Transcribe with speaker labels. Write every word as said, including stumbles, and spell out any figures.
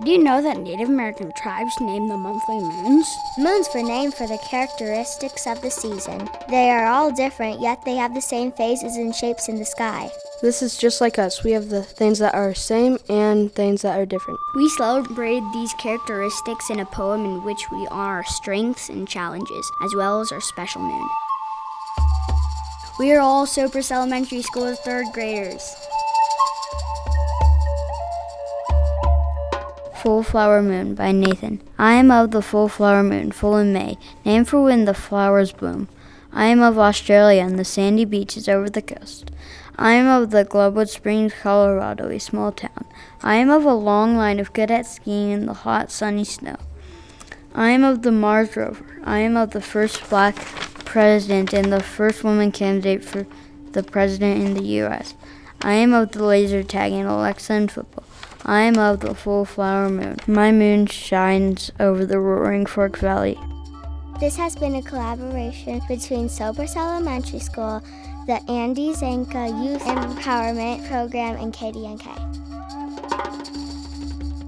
Speaker 1: Did you know that Native American tribes name the monthly moons?
Speaker 2: Moons were named for the characteristics of the season. They are all different, yet they have the same phases and shapes in the sky.
Speaker 3: This is just like us. We have the things that are same and things that are different.
Speaker 1: We celebrate these characteristics in a poem in which we honor our strengths and challenges, as well as our special moon. We are all Sopris Elementary School's third graders. Full Flower Moon by Nathan. I am of the full flower moon, full in May, named for when the flowers bloom. I am of Australia and the sandy beaches over the coast. I am of the Globewood Springs, Colorado, a small town. I am of a long line of good at skiing in the hot, sunny snow. I am of the Mars rover. I am of the first black president and the first woman candidate for the president in the U S. I am of the laser tag and Alexa and football. I am of the full flower moon. My moon shines over the Roaring Fork Valley.
Speaker 2: This has been a collaboration between Sopris Elementary School, the Andy Zanka Youth Empowerment Program, and K D N K.